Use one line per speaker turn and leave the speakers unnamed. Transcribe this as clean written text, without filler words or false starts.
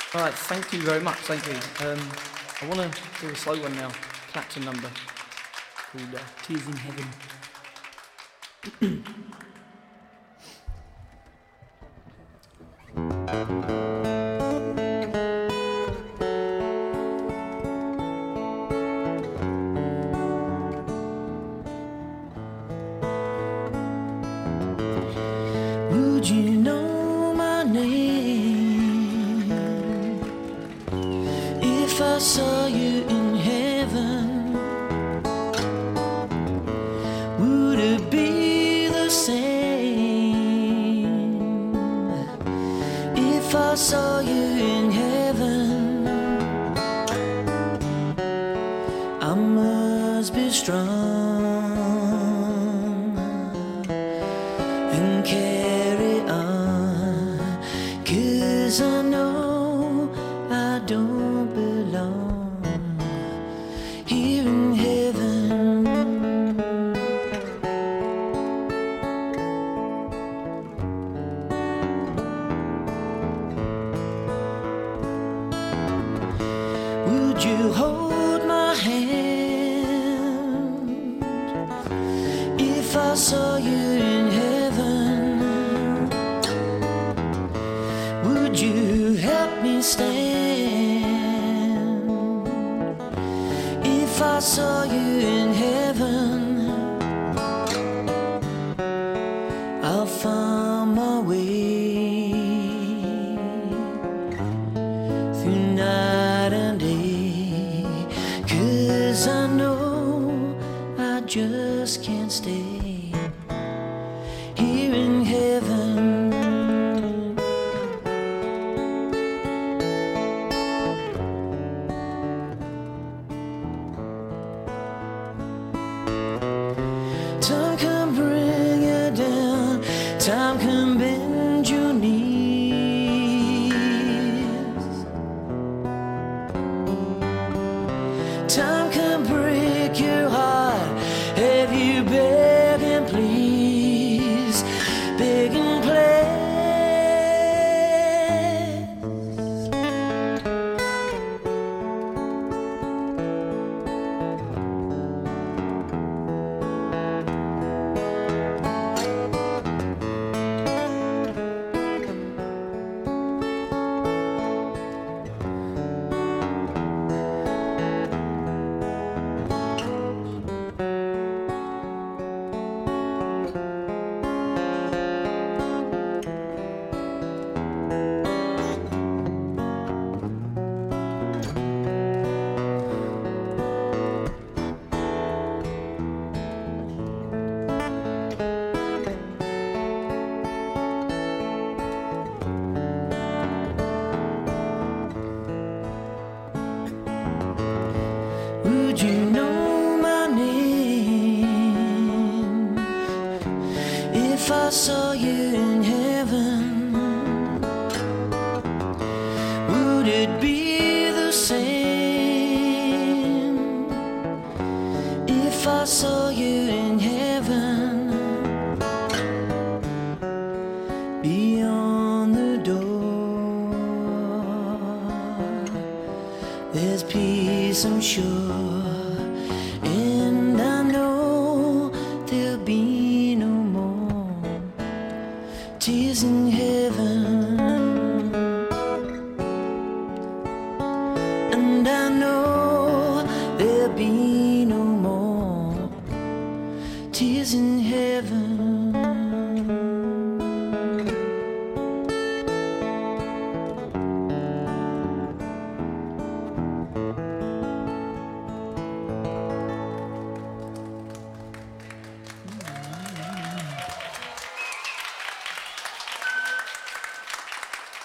All right, thank you very much, thank you. I want to do a slow one now, Clapton number, called Tears in Heaven.
Would you know my name if I saw you in heaven? Would it be the same if I saw you in heaven? I must be strong and carry on, 'cause I know I don't belong here in heaven. Would you hold my hand if I saw you in heaven? Would you help me stand if I saw you in heaven? I'll find my way through night and day, 'cause I know I just can't stay here in heaven. Time can bring you down, time can bend your knees, time can break your heart. Have you beg and please, beg and please? Would you know my name if I saw you in heaven? Would it be the same if I saw you in heaven? Beyond the door, there's peace, I'm sure, and I know there'll be no more tears in heaven. And I know there'll be no more tears in heaven.